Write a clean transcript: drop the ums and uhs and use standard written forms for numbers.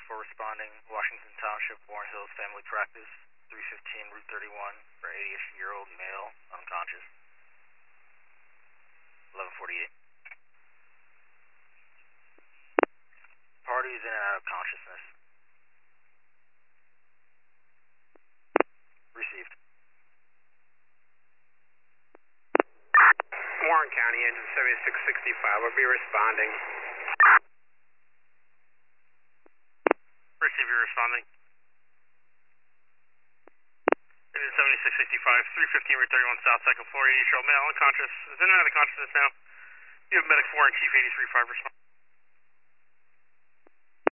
4 responding, Washington Township, Warren Hills Family Practice, 315 Route 31, for 80-year-old male, unconscious. 11:48. Parties in and out of consciousness. Received. Warren County, engine 7665 will be responding. Receive, you're responding. Engine 7665, 315 Route 31 South, second floor, 80-year-old male, unconscious. Is in and out of consciousness now. You have medic 4 and Chief 83-5 respond.